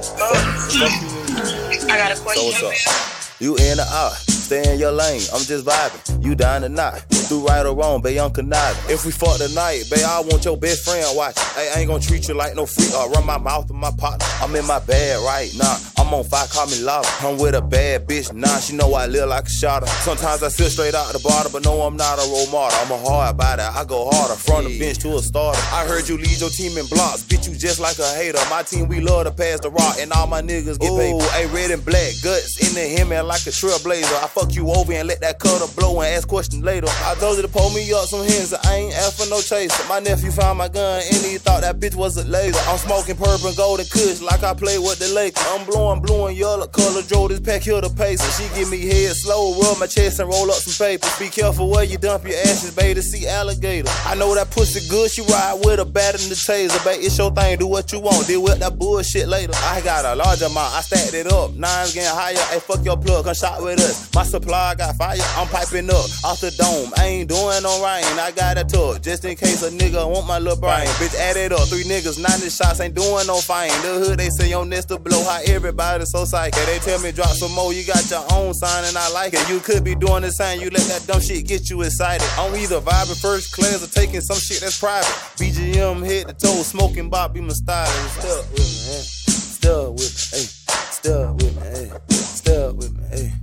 I got a question. So what's up? You in or out? Stay in your lane, I'm just vibing. You down or not? Do right or wrong, babe, I'm conniving. If we fuck tonight, babe, I want your best friend watching. Hey, I ain't gonna treat you like no freak or run my mouth in my partner. I'm in my bag right now. I'm on fire, call me lava. I'm with a bad bitch, nah, she know I live like a shotter. Sometimes I sit straight out the bottle, but no, I'm not a role model. I'm a hard biter, I go harder, from the bench to a starter. I heard you lead your team in blocks, bitch, you just like a hater. My team, we love to pass the rock, and all my niggas get paid. Hey, red and black, guts in the hem and like a trailblazer. I fuck you over and let that cutter blow and ask questions later. I told you to pull me up some hints, I ain't asked for no chaser. My nephew found my gun and he thought that bitch was a laser. I'm smoking purple and golden kush like I play with the Lakers. I'm blowing blue and yellow color, drove this pack here to pace. She give me head slow, rub my chest and roll up some paper. Be careful where you dump your ashes, baby, to see alligator. I know that pussy good, she ride with a bat in the taser. Babe, it's your thing, do what you want, deal with that bullshit later. I got a large amount, I stacked it up, nines getting higher. Hey, fuck your plug, come shot with us. My supply got fire, I'm piping up off the dome. I ain't doing no rain, I got a tub, just in case a nigga want my little brain. Bitch, add it up, 3 niggas, 90 shots, ain't doing no fine. The hood, they say your nest to blow, how everybody so psychic. They tell me drop some more, you got your own sign and I like it. You could be doing the same, you let that dumb shit get you excited. I'm either vibing first class or taking some shit that's private. BGM head to toe, smoking Bobby my style. Still with me, hey. Still with me, hey. Still with me, hey. Still with me, hey.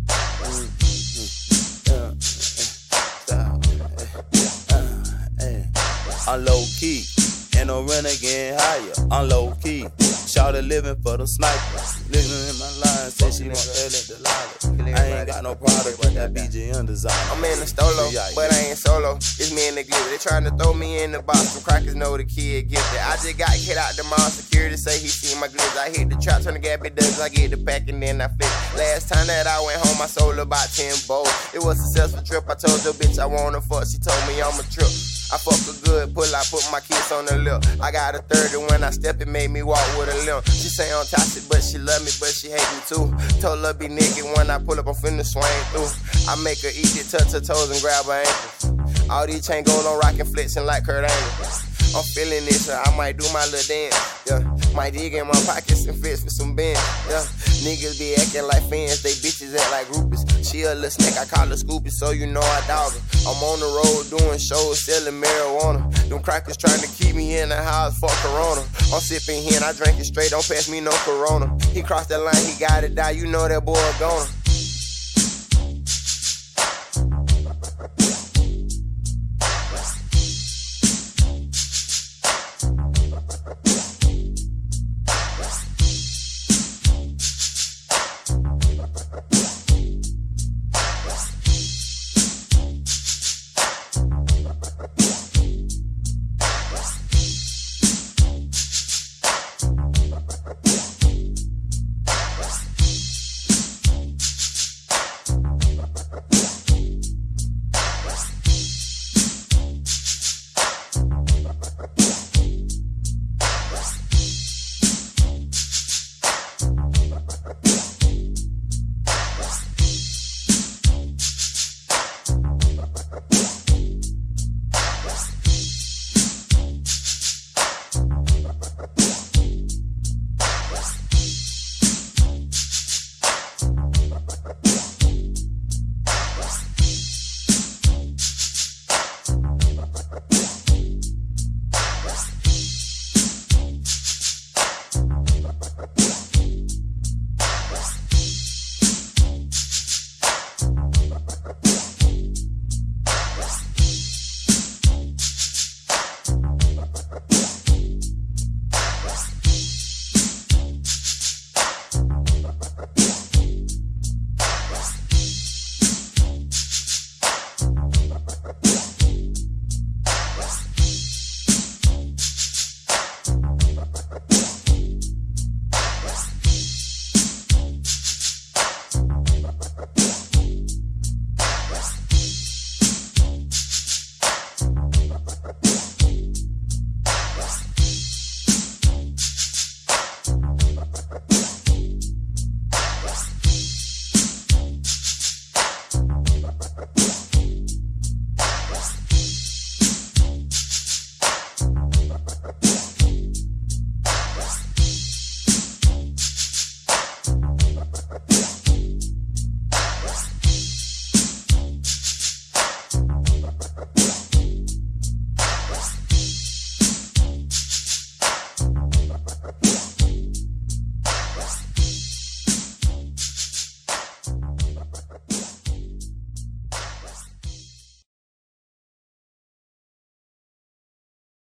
I'm low key, and I'm running getting higher. I'm low key, shawty living for the snipers. Living in my line, say she want that Delilah. I ain't got no product but that BGM design. I'm in the stolo, but I ain't solo. It's me and the glitter. They trying to throw me in the box. Some crackers know the kid gifted. I just got hit out the mall. Security say he seen my glitter. I hit the trap, turn the gap, it does. I get the pack and then I flip. Last time that I went home, I sold about 10 bowls. It was a successful trip. I told the bitch I wanna fuck. She told me I'm a trip. I fuck her good, I put my kiss on the lip. I got a 30 when I step, it made me walk with a limp. She say I'm toxic, but she love me, but she hate me too. Told her be naked when I pull up, I'm finna swing through. I make her eat it, touch her toes and grab her ankles. All these chain gold on rockin' flexing like Kurt Angle. I'm feeling it, so I might do my little dance. Yeah, might dig in my pockets and fix for some bands. Yeah, niggas be acting like fans, they bitches act like groupies. She a little snake, I call her Scoopy, so you know I dog her. I'm on the road doing shows, selling marijuana. Them crackers trying to keep me in the house, fuck Corona. I'm sipping here and I drink it straight, don't pass me no Corona. He crossed that line, he gotta die, you know that boy gone.